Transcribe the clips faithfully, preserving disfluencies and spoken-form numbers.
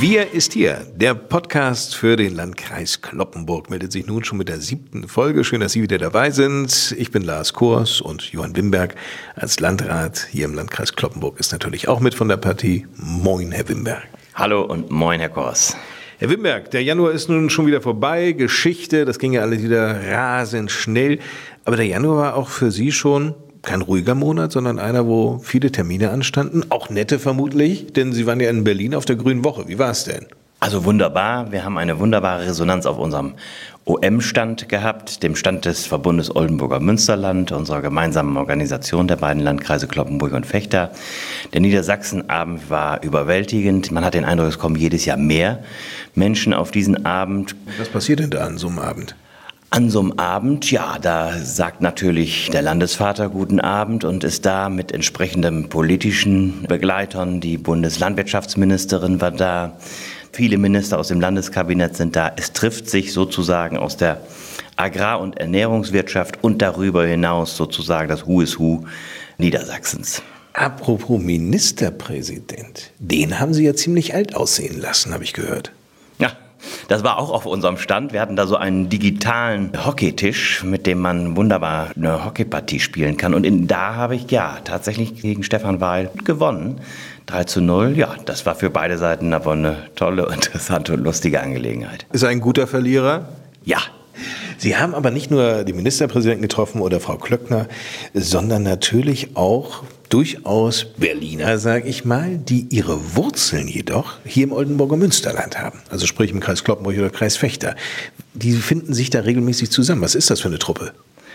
Wir ist hier. Der Podcast für den Landkreis Cloppenburg meldet sich nun schon mit der siebten Folge. Schön, dass Sie wieder dabei sind. Ich bin Lars Kors und Johann Wimberg als Landrat hier im Landkreis Cloppenburg ist natürlich auch mit von der Partie. Moin, Herr Wimberg. Hallo und moin, Herr Kors. Herr Wimberg, der Januar ist nun schon wieder vorbei. Geschichte, das ging ja alles wieder rasend schnell. Aber der Januar war auch für Sie schon kein ruhiger Monat, sondern einer, wo viele Termine anstanden. Auch nette vermutlich, denn Sie waren ja in Berlin auf der Grünen Woche. Wie war es denn? Also wunderbar. Wir haben eine wunderbare Resonanz auf unserem O M-Stand gehabt, dem Stand des Verbundes Oldenburger Münsterland, unserer gemeinsamen Organisation der beiden Landkreise Cloppenburg und Vechta. Der Niedersachsenabend war überwältigend. Man hat den Eindruck, es kommen jedes Jahr mehr Menschen auf diesen Abend. Was passiert denn da an so einem Abend? An so einem Abend, ja, da sagt natürlich der Landesvater guten Abend und ist da mit entsprechenden politischen Begleitern. Die Bundeslandwirtschaftsministerin war da, viele Minister aus dem Landeskabinett sind da. Es trifft sich sozusagen aus der Agrar- und Ernährungswirtschaft und darüber hinaus sozusagen das Who is Who Niedersachsens. Apropos Ministerpräsident, den haben Sie ja ziemlich alt aussehen lassen, habe ich gehört. Ja. Das war auch auf unserem Stand. Wir hatten da so einen digitalen Hockeytisch, mit dem man wunderbar eine Hockeypartie spielen kann. Und in, da habe ich ja tatsächlich gegen Stefan Weil gewonnen. drei zu null. Ja, das war für beide Seiten aber eine tolle, interessante und lustige Angelegenheit. Ist er ein guter Verlierer? Ja. Sie haben aber nicht nur den Ministerpräsidenten getroffen oder Frau Klöckner, sondern natürlich auch durchaus Berliner, sage ich mal, die ihre Wurzeln jedoch hier im Oldenburger Münsterland haben. Also sprich im Kreis Cloppenburg oder Kreis Vechta. Die finden sich da regelmäßig zusammen. Was ist das für eine Truppe?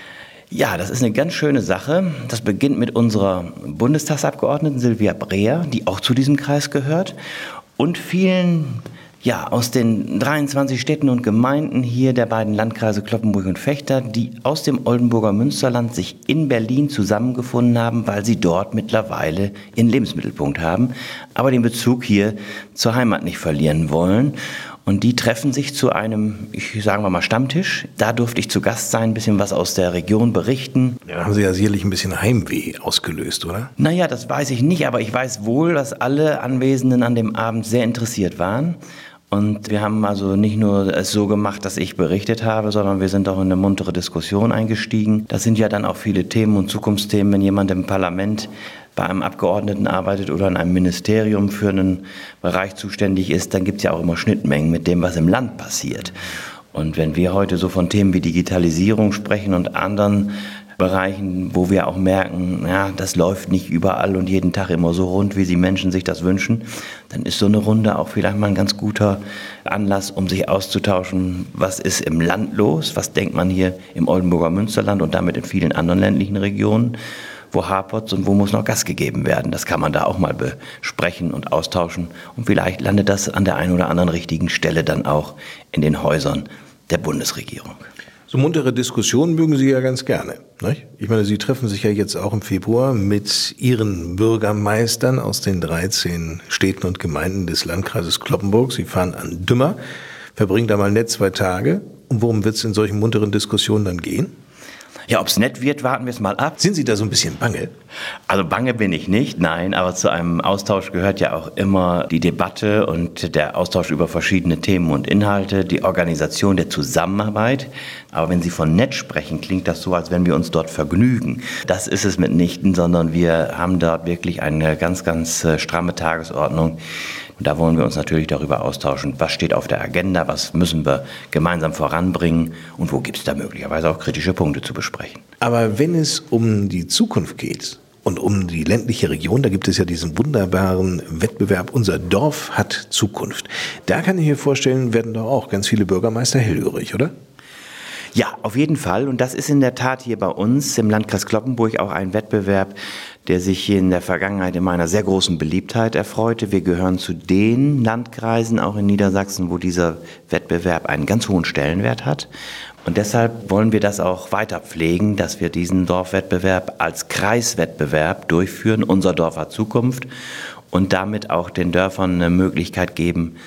Ja, das ist eine ganz schöne Sache. Das beginnt mit unserer Bundestagsabgeordneten Silvia Breher, die auch zu diesem Kreis gehört, und vielen Ja, aus den dreiundzwanzig Städten und Gemeinden hier der beiden Landkreise Cloppenburg und Vechta, die aus dem Oldenburger Münsterland sich in Berlin zusammengefunden haben, weil sie dort mittlerweile ihren Lebensmittelpunkt haben, aber den Bezug hier zur Heimat nicht verlieren wollen. Und die treffen sich zu einem, ich sagen wir mal, Stammtisch. Da durfte ich zu Gast sein, ein bisschen was aus der Region berichten. Ja, haben Sie ja sicherlich ein bisschen Heimweh ausgelöst, oder? Naja, das weiß ich nicht, aber ich weiß wohl, dass alle Anwesenden an dem Abend sehr interessiert waren. Und wir haben also nicht nur es so gemacht, dass ich berichtet habe, sondern wir sind auch in eine muntere Diskussion eingestiegen. Das sind ja dann auch viele Themen und Zukunftsthemen, wenn jemand im Parlament bei einem Abgeordneten arbeitet oder in einem Ministerium für einen Bereich zuständig ist, dann gibt es ja auch immer Schnittmengen mit dem, was im Land passiert. Und wenn wir heute so von Themen wie Digitalisierung sprechen und anderen Bereichen, wo wir auch merken, ja, das läuft nicht überall und jeden Tag immer so rund, wie die Menschen sich das wünschen, dann ist so eine Runde auch vielleicht mal ein ganz guter Anlass, um sich auszutauschen, was ist im Land los, was denkt man hier im Oldenburger Münsterland und damit in vielen anderen ländlichen Regionen, wo hapert's und wo muss noch Gas gegeben werden. Das kann man da auch mal besprechen und austauschen und vielleicht landet das an der einen oder anderen richtigen Stelle dann auch in den Häusern der Bundesregierung. So muntere Diskussionen mögen Sie ja ganz gerne, nicht? Ich meine, Sie treffen sich ja jetzt auch im Februar mit Ihren Bürgermeistern aus den dreizehn Städten und Gemeinden des Landkreises Cloppenburg. Sie fahren an Dümmer, verbringen da mal nett zwei Tage. Und worum wird es in solchen munteren Diskussionen dann gehen? Ja, ob es nett wird, warten wir es mal ab. Sind Sie da so ein bisschen bange? Also bange bin ich nicht, nein, aber zu einem Austausch gehört ja auch immer die Debatte und der Austausch über verschiedene Themen und Inhalte, die Organisation der Zusammenarbeit. Aber wenn Sie von nett sprechen, klingt das so, als wenn wir uns dort vergnügen. Das ist es mitnichten, sondern wir haben dort wirklich eine ganz, ganz stramme Tagesordnung. Und da wollen wir uns natürlich darüber austauschen, was steht auf der Agenda, was müssen wir gemeinsam voranbringen und wo gibt es da möglicherweise auch kritische Punkte zu besprechen. Aber wenn es um die Zukunft geht und um die ländliche Region, da gibt es ja diesen wunderbaren Wettbewerb, unser Dorf hat Zukunft. Da kann ich mir vorstellen, werden doch auch ganz viele Bürgermeister hellhörig, oder? Ja, auf jeden Fall. Und das ist in der Tat hier bei uns im Landkreis Cloppenburg auch ein Wettbewerb, der sich hier in der Vergangenheit immer einer sehr großen Beliebtheit erfreute. Wir gehören zu den Landkreisen, auch in Niedersachsen, wo dieser Wettbewerb einen ganz hohen Stellenwert hat. Und deshalb wollen wir das auch weiter pflegen, dass wir diesen Dorfwettbewerb als Kreiswettbewerb durchführen. Unser Dorf hat Zukunft und damit auch den Dörfern eine Möglichkeit geben,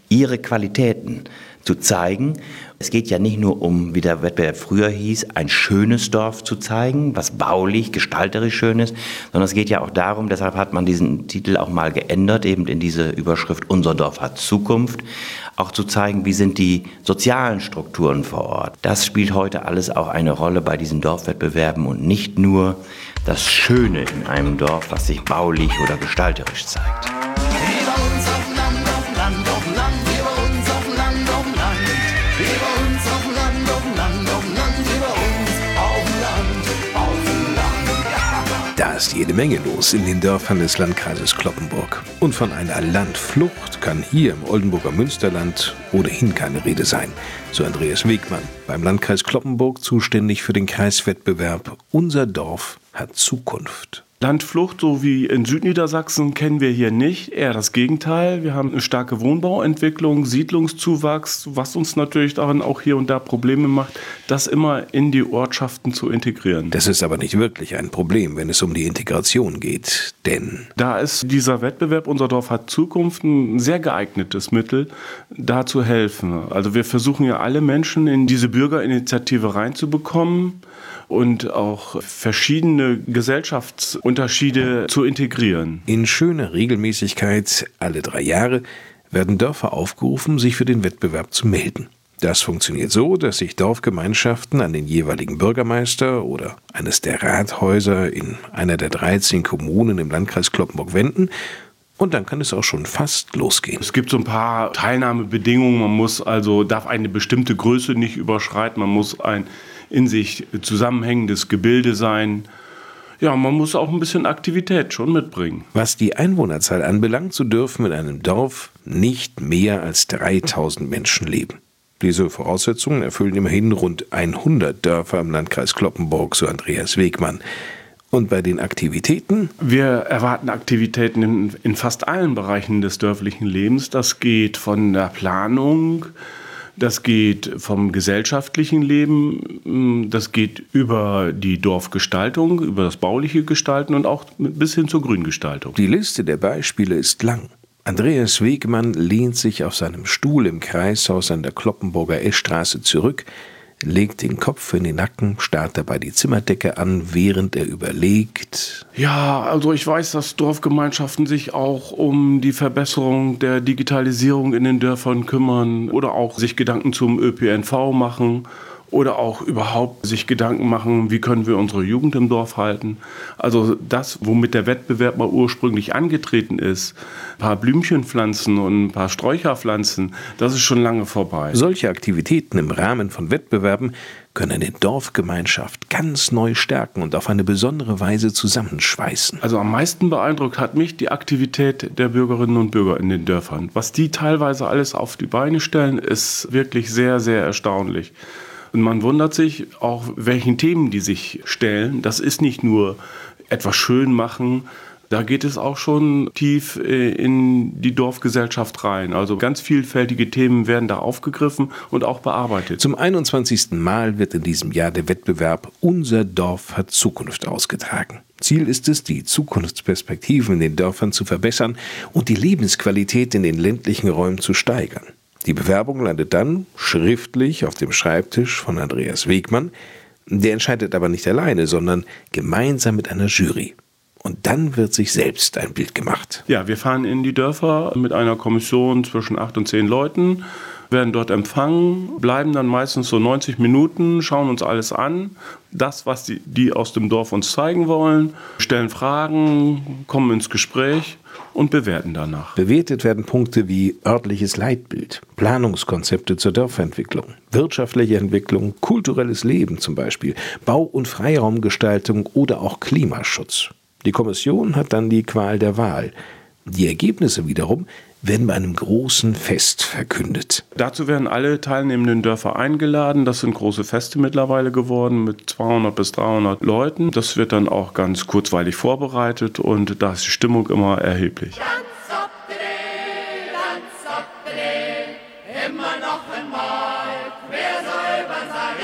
ihre Qualitäten zu zeigen. Es geht ja nicht nur um, wie der Wettbewerb früher hieß, ein schönes Dorf zu zeigen, was baulich, gestalterisch schön ist, sondern es geht ja auch darum, deshalb hat man diesen Titel auch mal geändert, eben in diese Überschrift Unser Dorf hat Zukunft, auch zu zeigen, wie sind die sozialen Strukturen vor Ort. Das spielt heute alles auch eine Rolle bei diesen Dorfwettbewerben und nicht nur das Schöne in einem Dorf, was sich baulich oder gestalterisch zeigt. Wie bei uns auf dem Land, auf dem Land, auf dem Land, wie bei uns auf dem Land, auf dem Land, wie bei uns auf dem Land, auf dem Land, auf dem Land, wie bei uns auf dem Land, auf dem Land. Ja. Da ist jede Menge los in den Dörfern des Landkreises Cloppenburg. Und von einer Landflucht kann hier im Oldenburger Münsterland ohnehin keine Rede sein. So Andreas Wegmann, beim Landkreis Cloppenburg zuständig für den Kreiswettbewerb Unser Dorf hat Zukunft. Landflucht, so wie in Südniedersachsen, kennen wir hier nicht. Eher das Gegenteil. Wir haben eine starke Wohnbauentwicklung, Siedlungszuwachs, was uns natürlich darin auch hier und da Probleme macht, das immer in die Ortschaften zu integrieren. Das ist aber nicht wirklich ein Problem, wenn es um die Integration geht, denn Da ist dieser Wettbewerb Unser Dorf hat Zukunft ein sehr geeignetes Mittel, da zu helfen. Also wir versuchen ja alle Menschen in diese Bürgerinitiative reinzubekommen und auch verschiedene Gesellschaftsunterschiede zu integrieren. in schöner Regelmäßigkeit alle drei Jahre werden Dörfer aufgerufen, sich für den Wettbewerb zu melden. Das funktioniert so, dass sich Dorfgemeinschaften an den jeweiligen Bürgermeister oder eines der Rathäuser in einer der dreizehn Kommunen im Landkreis Cloppenburg wenden. Und dann kann es auch schon fast losgehen. Es gibt so ein paar Teilnahmebedingungen. Man muss also, darf eine bestimmte Größe nicht überschreiten. Man muss ein in sich zusammenhängendes Gebilde sein. Ja, man muss auch ein bisschen Aktivität schon mitbringen. Was die Einwohnerzahl anbelangt, so dürfen in einem Dorf nicht mehr als dreitausend Menschen leben. Diese Voraussetzungen erfüllen immerhin rund hundert Dörfer im Landkreis Cloppenburg, so Andreas Wegmann. Und bei den Aktivitäten? Wir erwarten Aktivitäten in, in fast allen Bereichen des dörflichen Lebens. Das geht von der Planung, das geht vom gesellschaftlichen Leben, das geht über die Dorfgestaltung, über das bauliche Gestalten und auch bis hin zur Grüngestaltung. Die Liste der Beispiele ist lang. Andreas Wegmann lehnt sich auf seinem Stuhl im Kreishaus an der Cloppenburger Eschstraße zurück, legt den Kopf in den Nacken, starrt dabei die Zimmerdecke an, während er überlegt. Ja, also ich weiß, dass Dorfgemeinschaften sich auch um die Verbesserung der Digitalisierung in den Dörfern kümmern oder auch sich Gedanken zum Ö P N V machen oder auch überhaupt sich Gedanken machen, wie können wir unsere Jugend im Dorf halten. Also das, womit der Wettbewerb mal ursprünglich angetreten ist, ein paar Blümchen pflanzen und ein paar Sträucher pflanzen, das ist schon lange vorbei. Solche Aktivitäten im Rahmen von Wettbewerben können eine Dorfgemeinschaft ganz neu stärken und auf eine besondere Weise zusammenschweißen. Also am meisten beeindruckt hat mich die Aktivität der Bürgerinnen und Bürger in den Dörfern. Was die teilweise alles auf die Beine stellen, ist wirklich sehr, sehr erstaunlich. Und man wundert sich auch, welchen Themen die sich stellen. Das ist nicht nur etwas schön machen, da geht es auch schon tief in die Dorfgesellschaft rein. Also ganz vielfältige Themen werden da aufgegriffen und auch bearbeitet. Zum einundzwanzigsten Mal wird in diesem Jahr der Wettbewerb Unser Dorf hat Zukunft ausgetragen. Ziel ist es, die Zukunftsperspektiven in den Dörfern zu verbessern und die Lebensqualität in den ländlichen Räumen zu steigern. Die Bewerbung landet dann schriftlich auf dem Schreibtisch von Andreas Wegmann. Der entscheidet aber nicht alleine, sondern gemeinsam mit einer Jury. Und dann wird sich selbst ein Bild gemacht. Ja, wir fahren in die Dörfer mit einer Kommission zwischen acht und zehn Leuten, werden dort empfangen, bleiben dann meistens so neunzig Minuten, schauen uns alles an, das, was die, die aus dem Dorf uns zeigen wollen, stellen Fragen, kommen ins Gespräch und bewerten danach. Bewertet werden Punkte wie örtliches Leitbild, Planungskonzepte zur Dorfentwicklung, wirtschaftliche Entwicklung, kulturelles Leben zum Beispiel, Bau- und Freiraumgestaltung oder auch Klimaschutz. Die Kommission hat dann die Qual der Wahl. Die Ergebnisse wiederum werden bei einem großen Fest verkündet. Dazu werden alle teilnehmenden Dörfer eingeladen. Das sind große Feste mittlerweile geworden mit zweihundert bis dreihundert Leuten. Das wird dann auch ganz kurzweilig vorbereitet und da ist die Stimmung immer erheblich. Immer noch einmal, wer soll über sein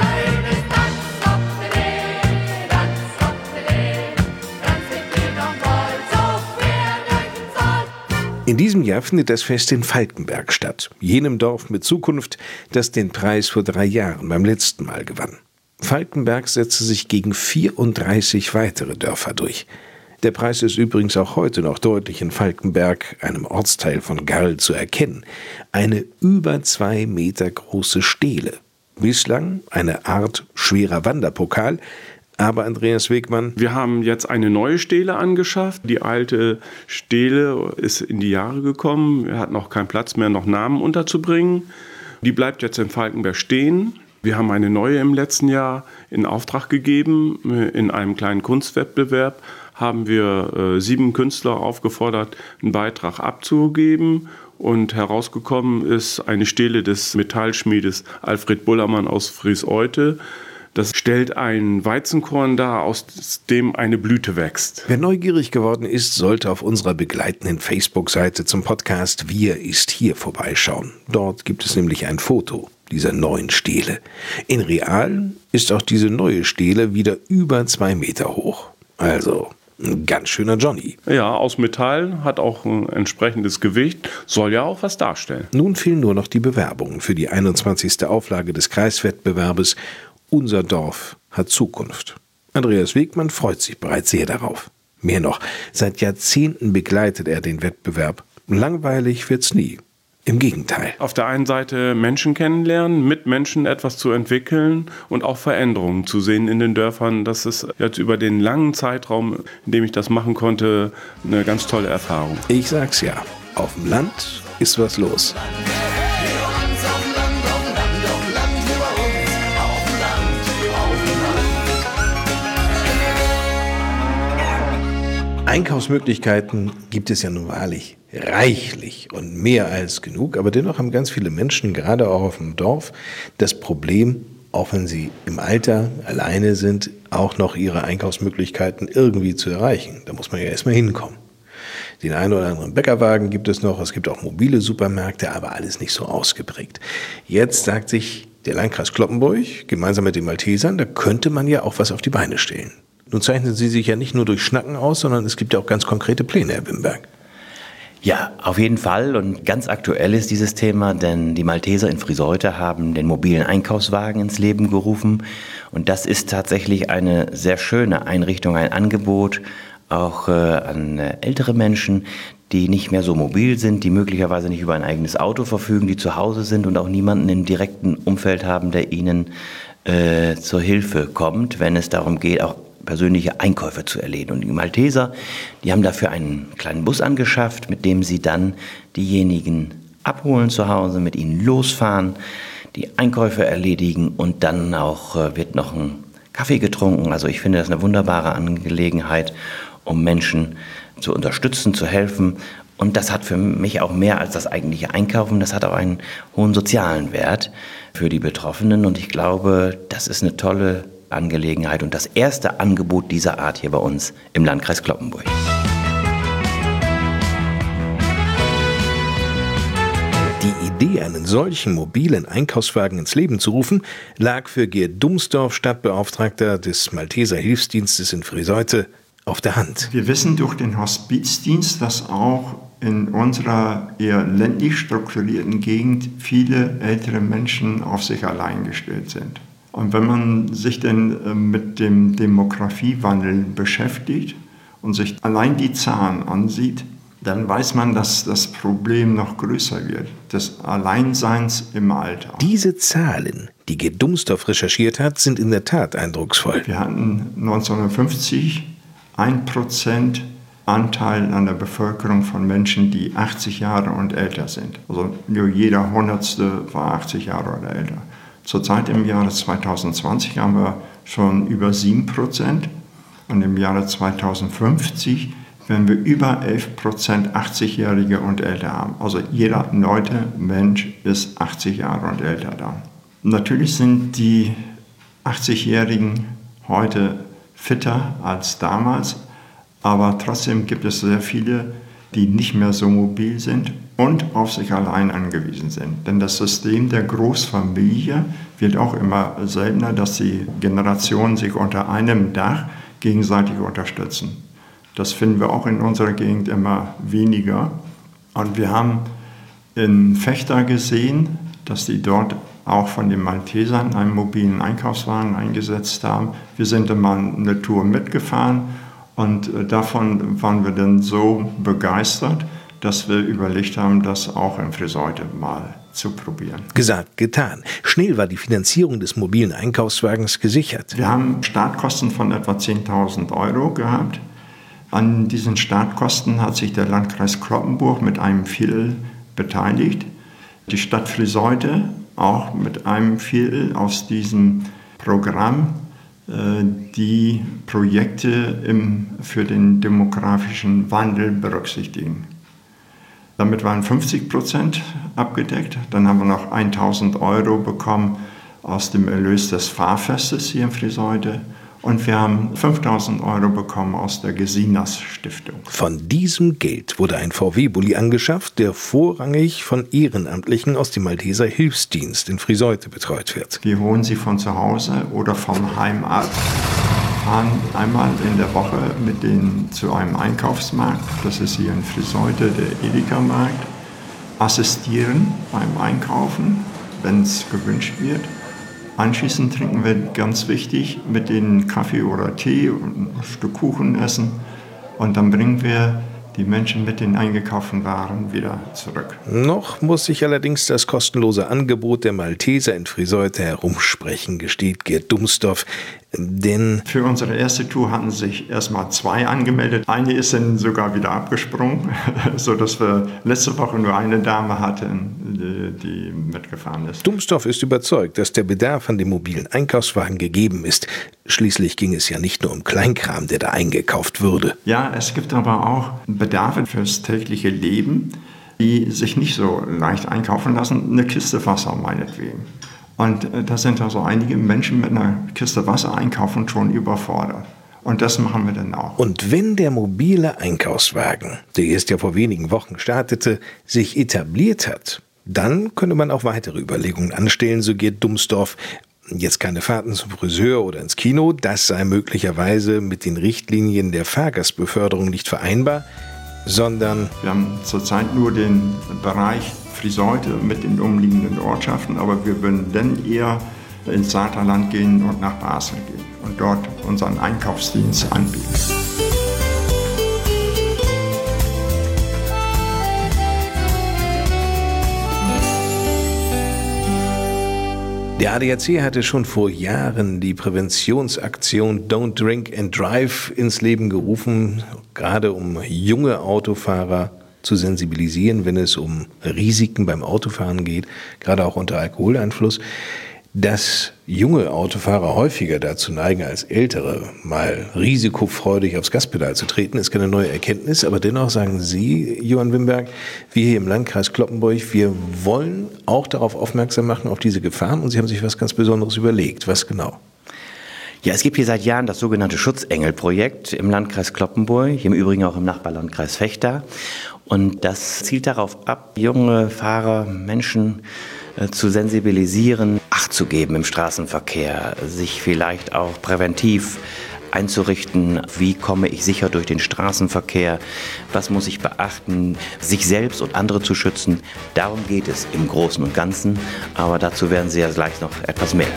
In In diesem Jahr findet das Fest in Falkenberg statt, jenem Dorf mit Zukunft, das den Preis vor drei Jahren beim letzten Mal gewann. Falkenberg setzte sich gegen vierunddreißig weitere Dörfer durch. Der Preis ist übrigens auch heute noch deutlich in Falkenberg, einem Ortsteil von Garl, zu erkennen. Eine über zwei Meter große Stele. Bislang eine Art schwerer Wanderpokal. Aber Andreas Wegmann: Wir haben jetzt eine neue Stele angeschafft. Die alte Stele ist in die Jahre gekommen. Er hat noch keinen Platz mehr, noch Namen unterzubringen. Die bleibt jetzt in Falkenberg stehen. Wir haben eine neue im letzten Jahr in Auftrag gegeben. In einem kleinen Kunstwettbewerb haben wir äh, sieben Künstler aufgefordert, einen Beitrag abzugeben. Und herausgekommen ist eine Stele des Metallschmiedes Alfred Bullermann aus Friseute. Das stellt ein Weizenkorn dar, aus dem eine Blüte wächst. Wer neugierig geworden ist, sollte auf unserer begleitenden Facebook-Seite zum Podcast Wir ist hier vorbeischauen. Dort gibt es nämlich ein Foto dieser neuen Stele. In real ist auch diese neue Stele wieder über zwei Meter hoch. Also ein ganz schöner Johnny. Ja, aus Metall, hat auch ein entsprechendes Gewicht, soll ja auch was darstellen. Nun fehlen nur noch die Bewerbungen für die einundzwanzigste Auflage des Kreiswettbewerbes Unser Dorf hat Zukunft. Andreas Wegmann freut sich bereits sehr darauf. Mehr noch, seit Jahrzehnten begleitet er den Wettbewerb. Langweilig wird's nie. Im Gegenteil. Auf der einen Seite Menschen kennenlernen, mit Menschen etwas zu entwickeln und auch Veränderungen zu sehen in den Dörfern. Das ist jetzt über den langen Zeitraum, in dem ich das machen konnte, eine ganz tolle Erfahrung. Ich sag's ja, auf dem Land ist was los. Einkaufsmöglichkeiten gibt es ja nun wahrlich reichlich und mehr als genug, aber dennoch haben ganz viele Menschen, gerade auch auf dem Dorf, das Problem, auch wenn sie im Alter alleine sind, auch noch ihre Einkaufsmöglichkeiten irgendwie zu erreichen. Da muss man ja erstmal hinkommen. Den einen oder anderen Bäckerwagen gibt es noch, es gibt auch mobile Supermärkte, aber alles nicht so ausgeprägt. Jetzt sagt sich der Landkreis Cloppenburg gemeinsam mit den Maltesern, da könnte man ja auch was auf die Beine stellen. Nun zeichnen Sie sich ja nicht nur durch Schnacken aus, sondern es gibt ja auch ganz konkrete Pläne, Herr Wimberg. Ja, auf jeden Fall. Und ganz aktuell ist dieses Thema, denn die Malteser in Friseute haben den mobilen Einkaufswagen ins Leben gerufen. Und das ist tatsächlich eine sehr schöne Einrichtung, ein Angebot auch äh, an äh, ältere Menschen, die nicht mehr so mobil sind, die möglicherweise nicht über ein eigenes Auto verfügen, die zu Hause sind und auch niemanden im direkten Umfeld haben, der ihnen äh, zur Hilfe kommt, wenn es darum geht, auch persönliche Einkäufe zu erledigen. Und die Malteser, die haben dafür einen kleinen Bus angeschafft, mit dem sie dann diejenigen abholen zu Hause, mit ihnen losfahren, die Einkäufe erledigen und dann auch äh, wird noch ein Kaffee getrunken. Also ich finde das eine wunderbare Angelegenheit, um Menschen zu unterstützen, zu helfen. Und das hat für mich auch mehr als das eigentliche Einkaufen, das hat auch einen hohen sozialen Wert für die Betroffenen. Und ich glaube, das ist eine tolle Angelegenheit und das erste Angebot dieser Art hier bei uns im Landkreis Cloppenburg. Die Idee, einen solchen mobilen Einkaufswagen ins Leben zu rufen, lag für Gerd Dumsdorf, Stadtbeauftragter des Malteser Hilfsdienstes in Friseute, auf der Hand. Wir wissen durch den Hospizdienst, dass auch in unserer eher ländlich strukturierten Gegend viele ältere Menschen auf sich allein gestellt sind. Und wenn man sich denn mit dem Demografiewandel beschäftigt und sich allein die Zahlen ansieht, dann weiß man, dass das Problem noch größer wird, des Alleinseins im Alter. Diese Zahlen, die Gerd Dumsdorf recherchiert hat, sind in der Tat eindrucksvoll. Wir hatten neunzehnhundertfünfzig ein Prozent Anteil an der Bevölkerung von Menschen, die achtzig Jahre und älter sind. Also nur jeder Hundertste war achtzig Jahre oder älter. Zurzeit im Jahre zweitausendzwanzig haben wir schon über sieben Prozent und im Jahre zweitausendfünfzig werden wir über elf Prozent achtzigjährige und älter haben. Also jeder neunte Mensch ist achtzig Jahre und älter dann. Natürlich sind die achtzigjährigen heute fitter als damals, aber trotzdem gibt es sehr viele, die nicht mehr so mobil sind und auf sich allein angewiesen sind. Denn das System der Großfamilie wird auch immer seltener, dass die Generationen sich unter einem Dach gegenseitig unterstützen. Das finden wir auch in unserer Gegend immer weniger. Und wir haben in Vechta gesehen, dass die dort auch von den Maltesern einen mobilen Einkaufswagen eingesetzt haben. Wir sind dann mal eine Tour mitgefahren und davon waren wir dann so begeistert, dass wir überlegt haben, das auch in Friseute mal zu probieren. Gesagt, getan. Schnell war die Finanzierung des mobilen Einkaufswagens gesichert. Wir haben Startkosten von etwa zehntausend Euro gehabt. An diesen Startkosten hat sich der Landkreis Cloppenburg mit einem Viertel beteiligt. Die Stadt Friseute auch mit einem Viertel aus diesem Programm, die Projekte im, für den demografischen Wandel berücksichtigen. Damit waren fünfzig Prozent abgedeckt. Dann haben wir noch tausend Euro bekommen aus dem Erlös des Fahrfestes hier in Friseute. Und wir haben fünftausend Euro bekommen aus der Gesinas Stiftung. Von diesem Geld wurde ein V W-Bulli angeschafft, der vorrangig von Ehrenamtlichen aus dem Malteser Hilfsdienst in Friseute betreut wird. Wir holen sie von zu Hause oder vom Heim ab, fahren einmal in der Woche mit denen zu einem Einkaufsmarkt, das ist hier in Friseute der Edeka-Markt, assistieren beim Einkaufen, wenn es gewünscht wird. Anschließend trinken wir, ganz wichtig, mit denen Kaffee oder Tee und ein Stück Kuchen essen. Und dann bringen wir die Menschen mit den eingekauften Waren wieder zurück. Noch muss sich allerdings das kostenlose Angebot der Malteser in Friseute herumsprechen, gesteht Gerd Dumsdorf. Denn für unsere erste Tour hatten sich erstmal zwei angemeldet. Eine ist dann sogar wieder abgesprungen, sodass wir letzte Woche nur eine Dame hatten, die, die mitgefahren ist. Dumsdorf ist überzeugt, dass der Bedarf an dem mobilen Einkaufswagen gegeben ist. Schließlich ging es ja nicht nur um Kleinkram, der da eingekauft würde. Ja, es gibt aber auch Bedarfe fürs tägliche Leben, die sich nicht so leicht einkaufen lassen. Eine Kiste Wasser meinetwegen. Und da sind also einige Menschen mit einer Kiste Wasser einkaufen schon überfordert. Und das machen wir dann auch. Und wenn der mobile Einkaufswagen, der erst ja vor wenigen Wochen startete, sich etabliert hat, dann könnte man auch weitere Überlegungen anstellen, so Gerd Dumsdorf. Jetzt keine Fahrten zum Friseur oder ins Kino, das sei möglicherweise mit den Richtlinien der Fahrgastbeförderung nicht vereinbar, sondern wir haben zurzeit nur den Bereich Friseute mit den umliegenden Ortschaften, aber wir würden dann eher ins Saterland gehen und nach Basel gehen und dort unseren Einkaufsdienst anbieten. Der A D A C hatte schon vor Jahren die Präventionsaktion Don't Drink and Drive ins Leben gerufen, gerade um junge Autofahrer zu sensibilisieren, wenn es um Risiken beim Autofahren geht, gerade auch unter Alkoholeinfluss. Dass junge Autofahrer häufiger dazu neigen als ältere, mal risikofreudig aufs Gaspedal zu treten, ist keine neue Erkenntnis. Aber dennoch sagen Sie, Johann Wimberg, wir hier im Landkreis Cloppenburg, wir wollen auch darauf aufmerksam machen, auf diese Gefahren. Und Sie haben sich was ganz Besonderes überlegt. Was genau? Ja, es gibt hier seit Jahren das sogenannte Schutzengel-Projekt im Landkreis Cloppenburg, im Übrigen auch im Nachbarlandkreis Vechta. Und das zielt darauf ab, junge Fahrer, Menschen äh, zu sensibilisieren, Acht zu geben im Straßenverkehr, sich vielleicht auch präventiv einzurichten, wie komme ich sicher durch den Straßenverkehr, was muss ich beachten, sich selbst und andere zu schützen. Darum geht es im Großen und Ganzen, aber dazu werden Sie ja gleich noch etwas mehr.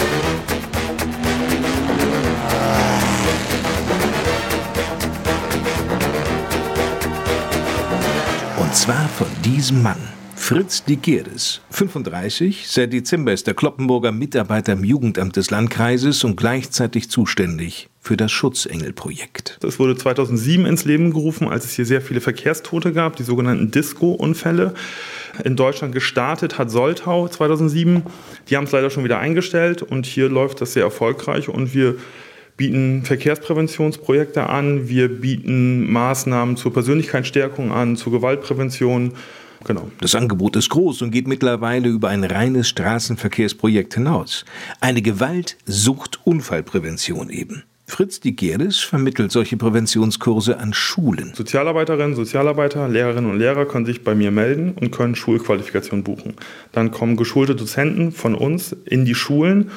Und zwar von diesem Mann, Fritz Digierdes, fünfunddreißig, seit Dezember ist der Cloppenburger Mitarbeiter im Jugendamt des Landkreises und gleichzeitig zuständig für das Schutzengel-Projekt. Das wurde zweitausendsieben ins Leben gerufen, als es hier sehr viele Verkehrstote gab, die sogenannten Disco-Unfälle. In Deutschland gestartet hat Soltau zweitausendsieben. Die haben es leider schon wieder eingestellt und hier läuft das sehr erfolgreich und wir bieten Verkehrspräventionsprojekte an, wir bieten Maßnahmen zur Persönlichkeitsstärkung an, zur Gewaltprävention. Genau. Das Angebot ist groß und geht mittlerweile über ein reines Straßenverkehrsprojekt hinaus. Eine Gewalt-Sucht-Unfallprävention eben. Fritz Digierdes vermittelt solche Präventionskurse an Schulen. Sozialarbeiterinnen, Sozialarbeiter, Lehrerinnen und Lehrer können sich bei mir melden und können Schulqualifikation buchen. Dann kommen geschulte Dozenten von uns in die Schulen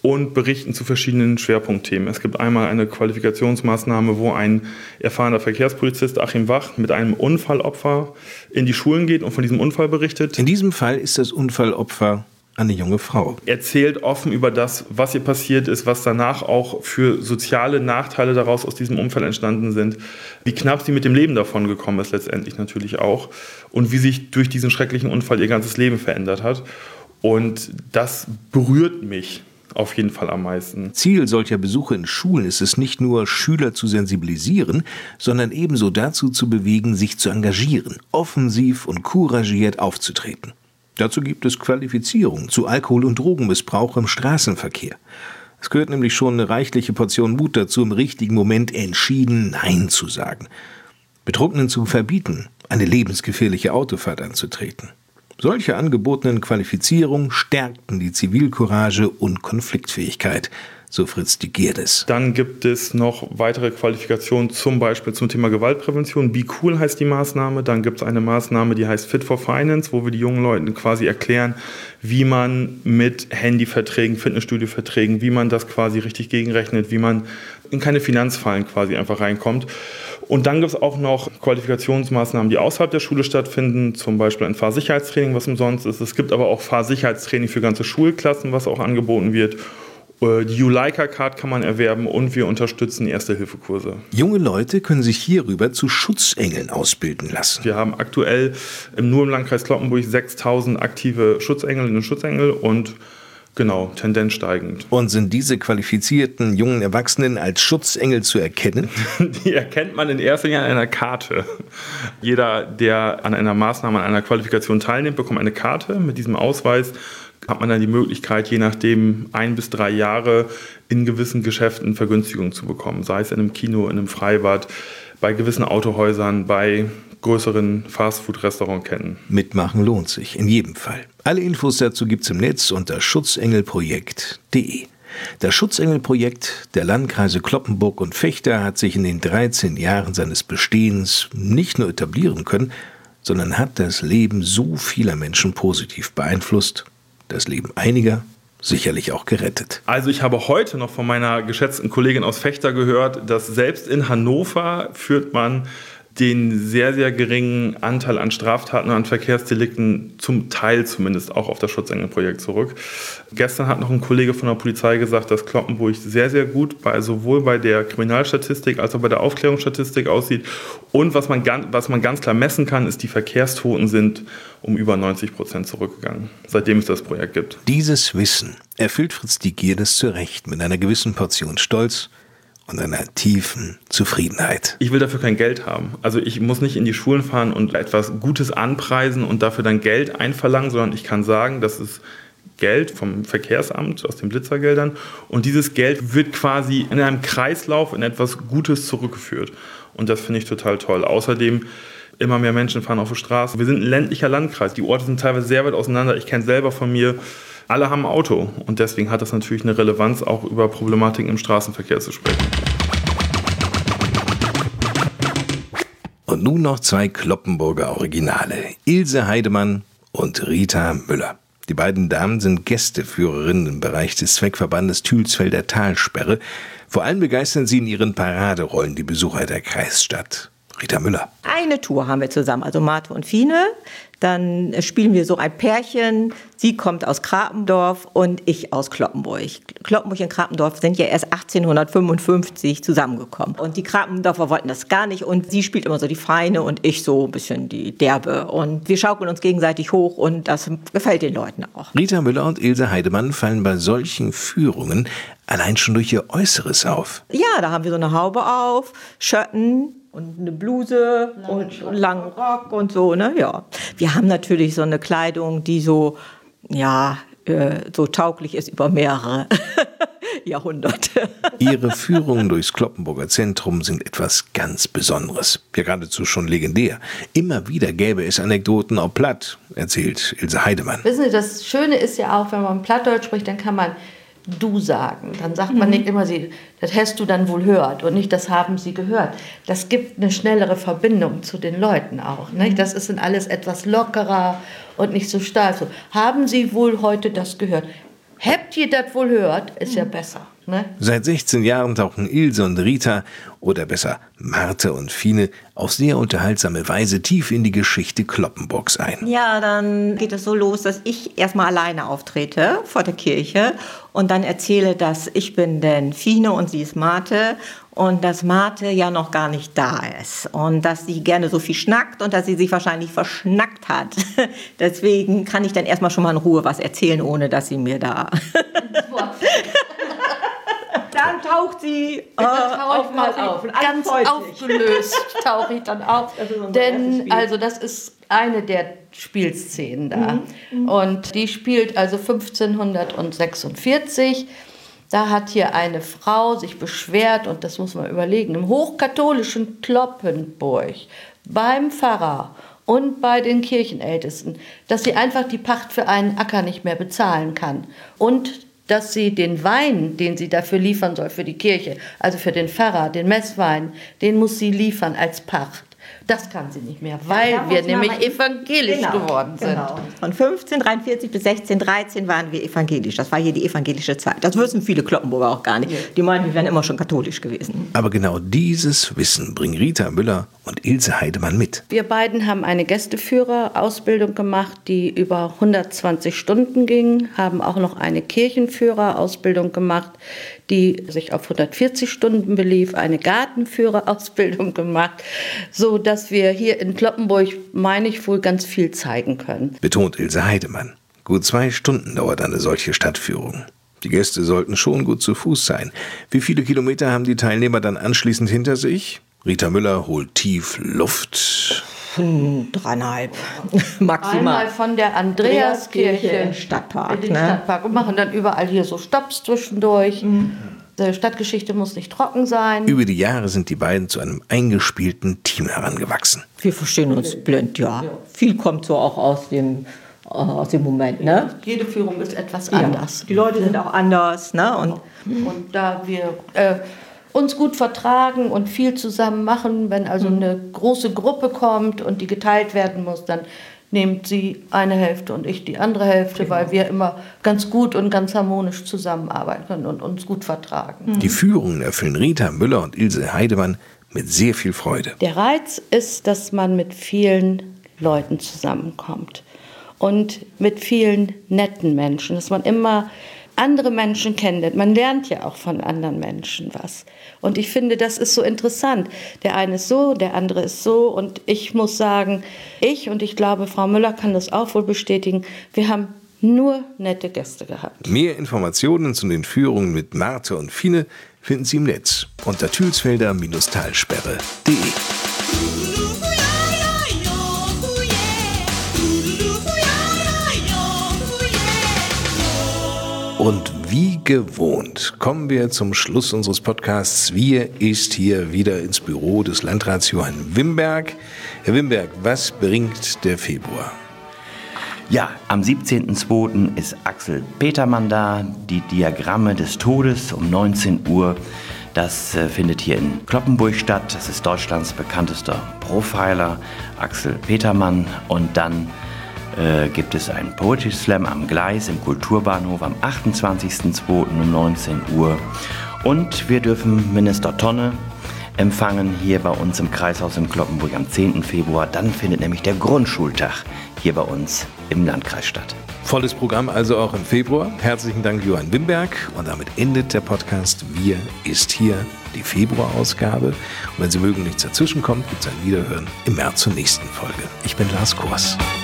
und berichten zu verschiedenen Schwerpunktthemen. Es gibt einmal eine Qualifikationsmaßnahme, wo ein erfahrener Verkehrspolizist, Achim Wach, mit einem Unfallopfer in die Schulen geht und von diesem Unfall berichtet. In diesem Fall ist das Unfallopfer eine junge Frau. Erzählt offen über das, was ihr passiert ist, was danach auch für soziale Nachteile daraus aus diesem Unfall entstanden sind, wie knapp sie mit dem Leben davon gekommen ist letztendlich natürlich auch und wie sich durch diesen schrecklichen Unfall ihr ganzes Leben verändert hat. Und das berührt mich auf jeden Fall am meisten. Ziel solcher Besuche in Schulen ist es nicht nur, Schüler zu sensibilisieren, sondern ebenso dazu zu bewegen, sich zu engagieren, offensiv und couragiert aufzutreten. Dazu gibt es Qualifizierung zu Alkohol- und Drogenmissbrauch im Straßenverkehr. Es gehört nämlich schon eine reichliche Portion Mut dazu, im richtigen Moment entschieden Nein zu sagen. Betrunkenen zu verbieten, eine lebensgefährliche Autofahrt anzutreten. Solche angebotenen Qualifizierungen stärkten die Zivilcourage und Konfliktfähigkeit, so Fritz de Geerdes. Dann gibt es noch weitere Qualifikationen, zum Beispiel zum Thema Gewaltprävention. Be Cool heißt die Maßnahme. Dann gibt es eine Maßnahme, die heißt Fit for Finance, wo wir die jungen Leuten quasi erklären, wie man mit Handyverträgen, Fitnessstudioverträgen, wie man das quasi richtig gegenrechnet, wie man in keine Finanzfallen quasi einfach reinkommt. Und dann gibt es auch noch Qualifikationsmaßnahmen, die außerhalb der Schule stattfinden, zum Beispiel ein Fahrsicherheitstraining, was umsonst ist. Es gibt aber auch Fahrsicherheitstraining für ganze Schulklassen, was auch angeboten wird. Die Juleika-Card kann man erwerben und wir unterstützen Erste-Hilfe-Kurse. Junge Leute können sich hierüber zu Schutzengeln ausbilden lassen. Wir haben aktuell nur im Landkreis Cloppenburg sechstausend aktive Schutzengelinnen und Schutzengel und genau, Tendenz steigend. Und sind diese qualifizierten jungen Erwachsenen als Schutzengel zu erkennen? Die erkennt man in erster Linie an einer Karte. Jeder, der an einer Maßnahme, an einer Qualifikation teilnimmt, bekommt eine Karte. Mit diesem Ausweis hat man dann die Möglichkeit, je nachdem ein bis drei Jahre in gewissen Geschäften Vergünstigungen zu bekommen. Sei es in einem Kino, in einem Freibad, bei gewissen Autohäusern, bei größeren Fastfood-Restaurantketten. Mitmachen lohnt sich, in jedem Fall. Alle Infos dazu gibt's im Netz unter schutzengelprojekt punkt de. Das Schutzengelprojekt der Landkreise Cloppenburg und Vechta hat sich in den dreizehn Jahren seines Bestehens nicht nur etablieren können, sondern hat das Leben so vieler Menschen positiv beeinflusst, das Leben einiger sicherlich auch gerettet. Also ich habe heute noch von meiner geschätzten Kollegin aus Vechta gehört, dass selbst in Hannover führt man den sehr, sehr geringen Anteil an Straftaten und an Verkehrsdelikten zum Teil zumindest auch auf das Schutzengelprojekt zurück. Gestern hat noch ein Kollege von der Polizei gesagt, dass Cloppenburg sehr, sehr gut bei, sowohl bei der Kriminalstatistik als auch bei der Aufklärungsstatistik aussieht. Und was man, ganz, was man ganz klar messen kann, ist, die Verkehrstoten sind um über neunzig Prozent zurückgegangen, seitdem es das Projekt gibt. Dieses Wissen erfüllt Fritz de Geerdes zu Recht mit einer gewissen Portion Stolz und einer tiefen Zufriedenheit. Ich will dafür kein Geld haben. Also ich muss nicht in die Schulen fahren und etwas Gutes anpreisen und dafür dann Geld einverlangen, sondern ich kann sagen, das ist Geld vom Verkehrsamt aus den Blitzergeldern und dieses Geld wird quasi in einem Kreislauf in etwas Gutes zurückgeführt. Und das finde ich total toll. Außerdem immer mehr Menschen fahren auf der Straße. Wir sind ein ländlicher Landkreis. Die Orte sind teilweise sehr weit auseinander. Ich kenne selber von mir, alle haben ein Auto. Und deswegen hat das natürlich eine Relevanz, auch über Problematiken im Straßenverkehr zu sprechen. Und nun noch zwei Cloppenburger Originale. Ilse Heidemann und Rita Müller. Die beiden Damen sind Gästeführerinnen im Bereich des Zweckverbandes Thülsfelder Talsperre. Vor allem begeistern sie in ihren Paraderollen die Besucher der Kreisstadt. Rita Müller. Eine Tour haben wir zusammen, also Marthe und Fine. Dann spielen wir so ein Pärchen. Sie kommt aus Krapendorf und ich aus Cloppenburg. Cloppenburg und Krapendorf sind ja erst achtzehnhundertfünfundfünfzig zusammengekommen. Und die Krapendorfer wollten das gar nicht. Und sie spielt immer so die Feine und ich so ein bisschen die Derbe. Und wir schaukeln uns gegenseitig hoch und das gefällt den Leuten auch. Rita Müller und Ilse Heidemann fallen bei solchen Führungen allein schon durch ihr Äußeres auf. Ja, da haben wir so eine Haube auf, Schötten und eine Bluse und einen langen Rock und so, ne, ja. Wir haben natürlich so eine Kleidung, die so, ja, äh, so tauglich ist über mehrere Jahrhunderte. Ihre Führungen durchs Cloppenburger Zentrum sind etwas ganz Besonderes. Ja, geradezu schon legendär. Immer wieder gäbe es Anekdoten auf Platt, erzählt Ilse Heidemann. Wissen Sie, das Schöne ist ja auch, wenn man Plattdeutsch spricht, dann kann man du sagen. Dann sagt man nicht immer, sie, das hast du dann wohl gehört und nicht, das haben sie gehört. Das gibt eine schnellere Verbindung zu den Leuten auch. Nicht? Das ist dann alles etwas lockerer und nicht so steif. So, haben Sie wohl heute das gehört? Habt ihr das wohl hört? Ist ja besser. Ne? Seit sechzehn Jahren tauchen Ilse und Rita, oder besser Marte und Fine, auf sehr unterhaltsame Weise tief in die Geschichte Cloppenburgs ein. Ja, dann geht es so los, dass ich erstmal alleine auftrete vor der Kirche und dann erzähle, dass ich bin denn Fine und sie ist Marte und dass Marte ja noch gar nicht da ist und dass sie gerne so viel schnackt und dass sie sich wahrscheinlich verschnackt hat. Deswegen kann ich dann erstmal schon mal in Ruhe was erzählen, ohne dass sie mir da... Dann taucht sie äh, tauche ich mal auf. Ganz freut sich. aufgelöst tauche ich dann auf. Das ist unser erstes Denn Spiel. also das ist eine der Spielszenen da. Mhm. Und die spielt also fünfzehnhundertsechsundvierzig. Da hat hier eine Frau sich beschwert, und das muss man überlegen, im hochkatholischen Cloppenburg beim Pfarrer und bei den Kirchenältesten, dass sie einfach die Pacht für einen Acker nicht mehr bezahlen kann. Und dass sie den Wein, den sie dafür liefern soll, für die Kirche, also für den Pfarrer, den Messwein, den muss sie liefern als Pacht. Das kann sie nicht mehr, weil Ja, wir muss man nämlich mal- evangelisch Genau, geworden sind. Genau. Von fünfzehnhundertdreiundvierzig bis sechzehnhundertdreizehn waren wir evangelisch. Das war hier die evangelische Zeit. Das wissen viele Kloppenburger auch gar nicht. Die meinen, wir wären immer schon katholisch gewesen. Aber genau dieses Wissen bringen Rita Müller und Ilse Heidemann mit. Wir beiden haben eine Gästeführerausbildung gemacht, die über hundertzwanzig Stunden ging, haben auch noch eine Kirchenführerausbildung gemacht, die sich auf hundertvierzig Stunden belief, eine Gartenführerausbildung gemacht, so dass wir hier in Cloppenburg, meine ich, wohl ganz viel zeigen können. Betont Ilse Heidemann. Gut zwei Stunden dauert eine solche Stadtführung. Die Gäste sollten schon gut zu Fuß sein. Wie viele Kilometer haben die Teilnehmer dann anschließend hinter sich? Rita Müller holt tief Luft. Hm, dreieinhalb maximal. Einmal von der Andreaskirche in den Stadtpark, in den ne? Stadtpark und machen dann überall hier so Stopps zwischendurch. Mhm. Die Stadtgeschichte muss nicht trocken sein. Über die Jahre sind die beiden zu einem eingespielten Team herangewachsen. Wir verstehen uns blind, ja. Viel kommt so auch aus dem, äh, aus dem Moment, ne? Jede Führung ist etwas Ja. anders. Die Leute sind auch anders, ne? Und Und da wir äh, uns gut vertragen und viel zusammen machen, wenn also eine große Gruppe kommt und die geteilt werden muss, dann nehmt sie eine Hälfte und ich die andere Hälfte, weil wir immer ganz gut und ganz harmonisch zusammenarbeiten können und uns gut vertragen. Die Führungen erfüllen Rita Müller und Ilse Heidemann mit sehr viel Freude. Der Reiz ist, dass man mit vielen Leuten zusammenkommt und mit vielen netten Menschen, dass man immer andere Menschen kennenlernt. Man lernt ja auch von anderen Menschen was. Und ich finde, das ist so interessant. Der eine ist so, der andere ist so. Und ich muss sagen, ich und ich glaube, Frau Müller kann das auch wohl bestätigen, wir haben nur nette Gäste gehabt. Mehr Informationen zu den Führungen mit Marte und Fine finden Sie im Netz unter Thülsfelder-Talsperre punkt de. Und wie gewohnt kommen wir zum Schluss unseres Podcasts. Wir ist hier wieder ins Büro des Landrats Johann Wimberg. Herr Wimberg, was bringt der Februar? Ja, am siebzehnten zweiten ist Axel Petermann da. Die Diagramme des Todes um neunzehn Uhr. Das äh, findet hier in Cloppenburg statt. Das ist Deutschlands bekanntester Profiler, Axel Petermann. Und dann äh, gibt es einen Poetry Slam am Gleis im Kulturbahnhof am achtundzwanzigsten zweiten um neunzehn Uhr. Und wir dürfen Minister Tonne empfangen hier bei uns im Kreishaus in Cloppenburg am zehnten Februar. Dann findet nämlich der Grundschultag hier bei uns im Landkreis statt. Volles Programm also auch im Februar. Herzlichen Dank, Johann Wimberg. Und damit endet der Podcast Wir ist hier, die Februarausgabe. Und wenn Sie mögen, nichts dazwischen kommt, gibt es ein Wiederhören im März zur nächsten Folge. Ich bin Lars Kors.